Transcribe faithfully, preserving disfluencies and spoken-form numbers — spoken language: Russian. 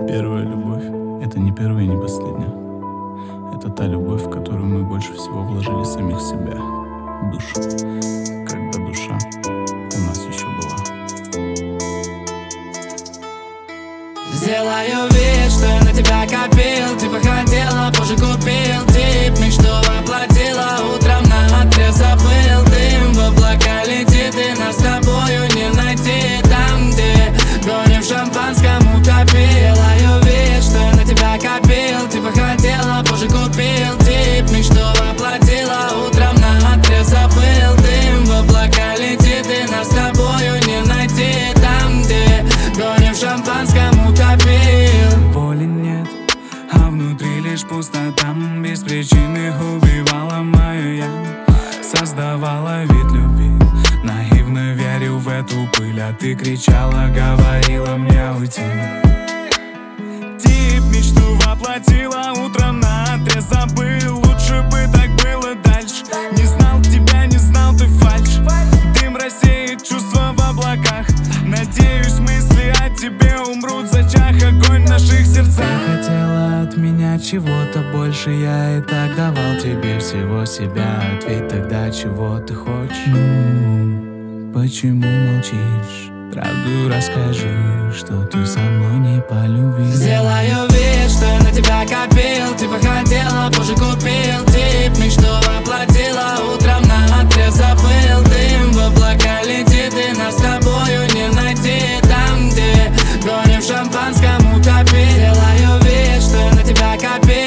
Первая любовь — это не первая и не последняя. Это та любовь, в которую мы больше всего вложили самих себя, душу, когда душа у нас еще была. Сделаю вид, что я на тебя копил. Ты хотела, позже купил. Тип мечту воплотила. Утром наотрез забыл. Дым в облака летит, и нас с тобою не найти там, где горе в шампанском утопил. Делаю вид, что я на тебя копил. Ты хотела, позже купил. Тип мечту воплотила. Утром наотрез забыл. Дым в облака летит, и нас с тобою не найти там, где горе в шампанском утопил. Боли нет, а внутри лишь пустота. Без причины убивала мою я. Создавала вид любви, наивно верил в эту пыль. А ты кричала, говорила мне уйти. Тип мечту воплотила. Утром наотрез забыл. Лучше бы так было дальше. Не знал тебя, не знал, ты фальшь. Дым рассеет чувства в облаках. Надеюсь, мысли о тебе умрут в зачах. Огонь в наших сердцах. Ты хотела от меня чего-то больше. Я и так давал тебе всего себя. Ответь тогда, чего ты хочешь. Ну, почему молчишь? Правду расскажи, что ты со мной не полюбил. Сделаю вид, что я на тебя копил. Ты хотела, позже купил. Тип мечту воплотила. Утром наотрез забыл. Дым в облака летит, и нас с тобою не найти там, где горе в шампанском утопил. Делаю вид, что я на тебя копил.